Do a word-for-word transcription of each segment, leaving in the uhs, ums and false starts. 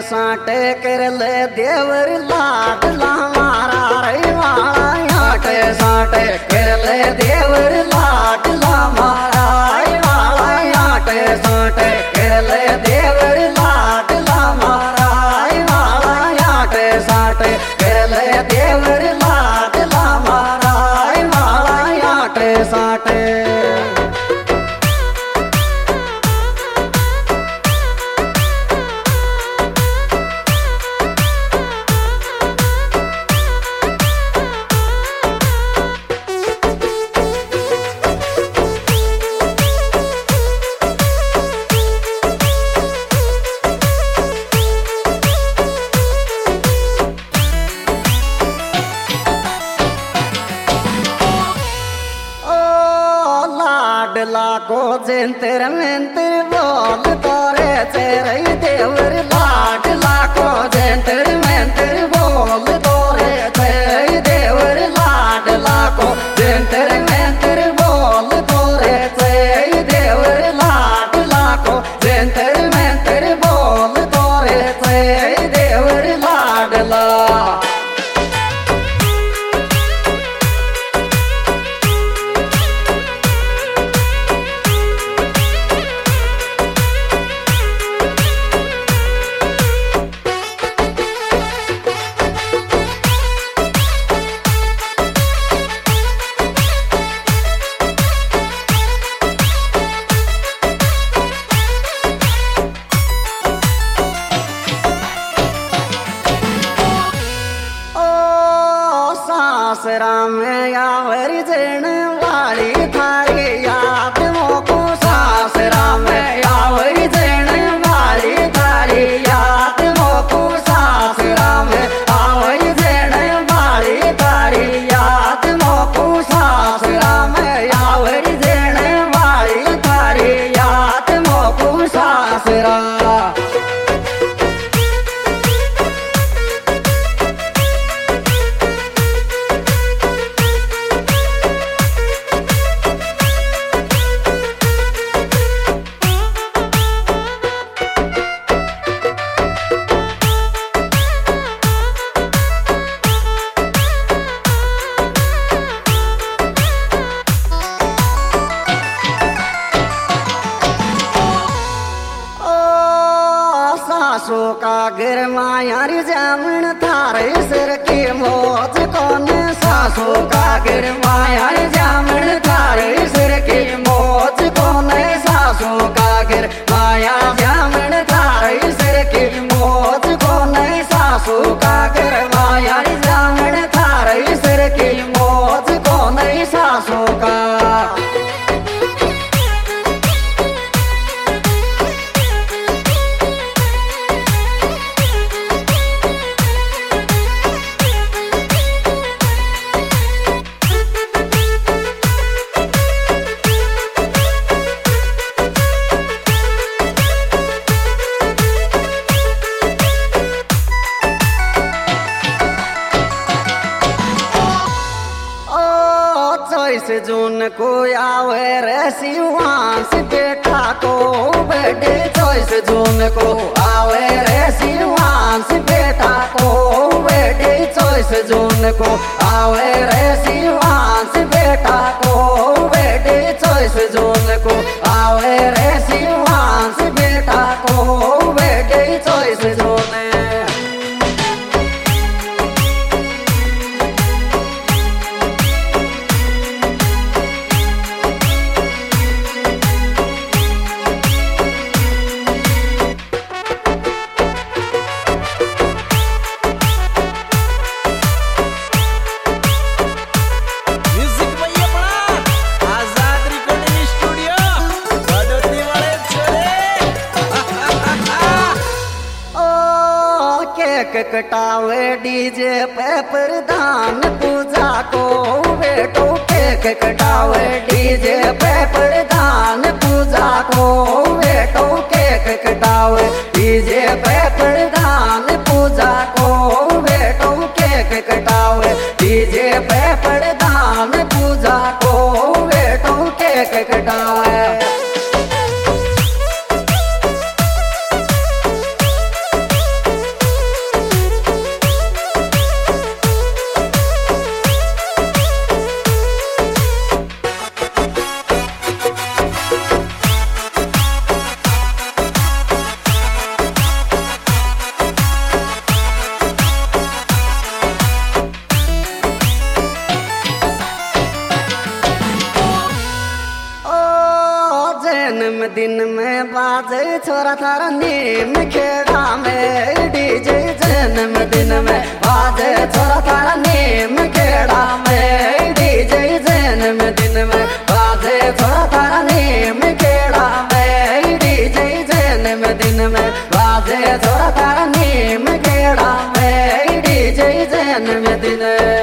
साटे कर ले देवर लाडला मारा रे वाला याटे साटे कर ले देवर लाडला मारा रे वाला याटे साटे कर ले देवर लाडला मारा रे वाला याटे साटे कर ले देवर लाडला मारा रे वाला याटे साटे लाको जेंतर मेंतर बोल तोरे तेरे देवर लाड लाको जेंतर मेंतर बोल तोरे तेरे देवर लाड लाको जेंतर मेंतर बोल तोरे तेरे देवर लाड लाको जेंतर मेंतर बोल तोरे तेरे देवर लाड ला सासरा में यावर जन वाली थारी याद मोको सासरा में यावर जन वाली थारी याद मोको सासरा में यावर जन वाली थारी याद मोको सासरा में यावर जन वाली थारी याद मोको सासरा सासू का गिर मायार जामन थारे सिर की मौज कौन सासू का गिर मायार जामन थारे सिर की मौज कौन सासू का गिर माया जामन थारे सिर की मौज कौन सासू का गिर मायार जामन थारे सिर की मौज कौन सासू का चौबीस जून को आवे रे शिवांश बेटा को बेटे चौबीस जून को आवे रे शिवांश बेटा को बेटे चौबीस जून को आवे रे शिवांश बेटा को बेटे चौबीस जून को आवे रे शिवांश बेटा को बेटे चौबीस जून केक कटावे डीजे पे प्रधान पूजा को बेटो केक कटावे डीजे पे प्रधान पूजा को बेटो केक कटावे डीजे पे प्रधान पूजा को बेटो केक कटावे डीजे पे प्रधान पूजा को बेटो केक कटावे दिन में बाजे छोरा थारा नीम खेड़ा में डीजे जन्मदिन में बाजे छोरा थारा नीम खेड़ा में डीजे जन्मदिन में बाजे छोरा थारा नीम खेड़ा में डीजे जन्मदिन में बाजे छोरा थारा नीम खेड़ा में डीजे जन्मदिन।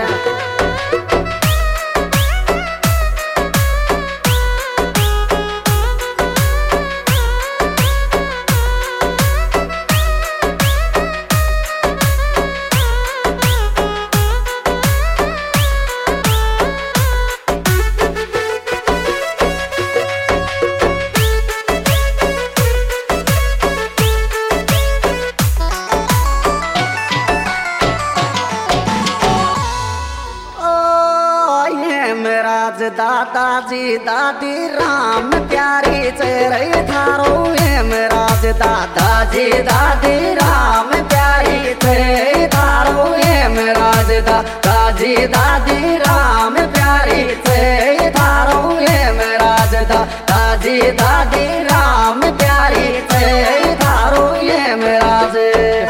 दादाजी दादी राम प्यारी चेहरे थारो हेम राज दादाजी दादी राम प्यारी चेहरे थारो हेम राज दादाजी दादी राम प्यारी चेहरे थारो हेम राज दादाजी दादी राम प्यारी चेहरे थारो हेम राज।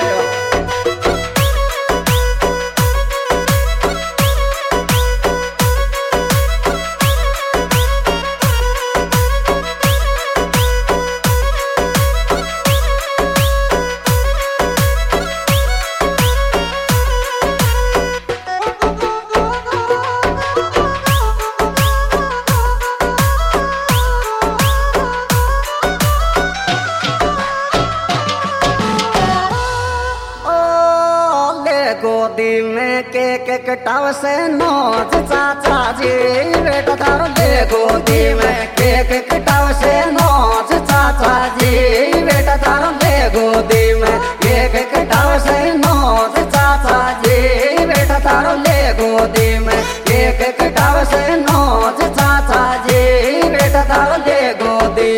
गोदी में केक कटाव से नौज चाचा जी बेटा थारो ले गोदी में केक कटाव से नौज चाचा जी बेटा थारो ले गोदी में केक कटाव से नौज चाचा जी बेटा थारो ले गोदी में केक कटाव से नौज चाचा जी बेटा थारो ले गोदी।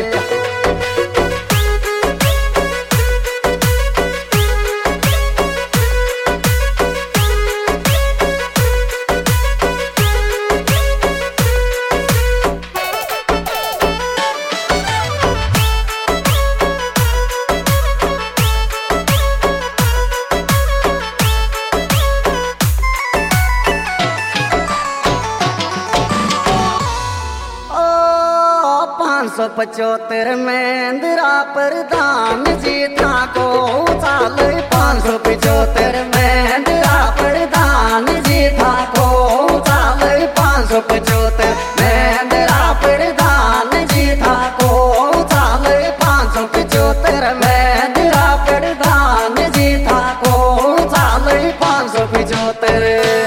पाँच सौ पचहत्तर में इंदिरा प्रधान जी था को चाल पाँच सौ पचहत्तर में इंदिरा प्रधान जी था को चाल पाँच सौ पचहत्तर में इंदिरा प्रधान जी था को चाल पाँच सौ पचहत्तर में इंदिरा प्रधान जी था को चाल पाँच सौ पचहत्तर।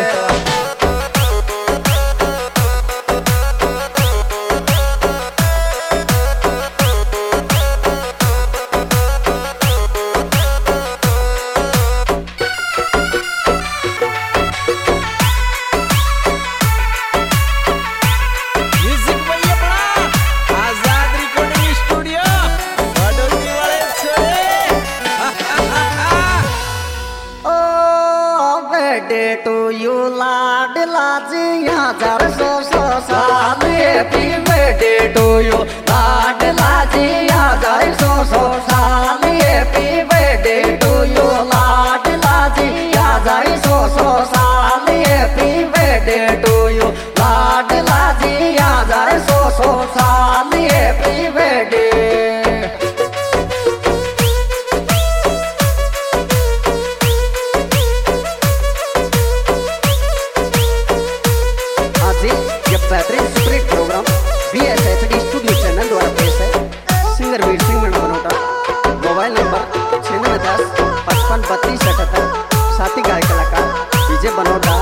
बर्थडे टू यू लाडला जी हजार सौ सौ साल हैप्पी बर्थडे टू यू लाडला जी हजार सौ सौ साल हैप्पी बर्थडे टू यू लाडला जी हजार सौ सौ साल हैप्पी बर्थडे टू यू लाडला जी हजार सौ सौ साल हैप्पी बर्थडे। बेहतरीन superhit programme B S H D studio channel द्वारा पेश है। Singer Veer Singh Manda Banota, mobile number छियानवे दस पचपन बत्तीस अठहत्तर, साथी गायक कलाकार विजय बनोटा।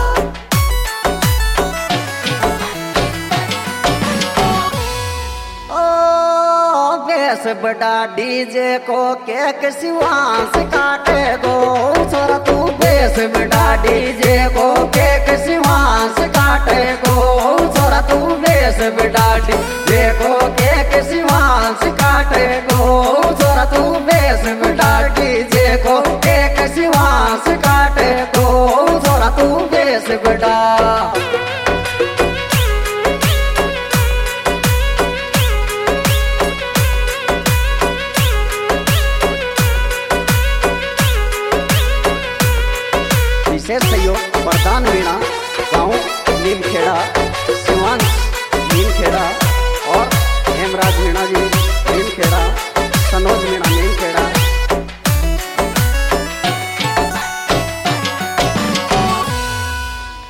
बेस बड़ा डीजे को केक शिवांश काटे गो छोरा तू बेस बड़ा डीजे को केक शिवांश काटे गो छोरा तू बेस बड़ा डीजे को केक शिवांश काटे गो छोरा तू बेस बड़ा डीजे को केक शिवांश काटे गो छोरा तू बेस बड़ा। भाइयों प्रधान मीणा गाँव नीमखेड़ा, शिवांश नीमखेड़ा और हेमराज मीणा जी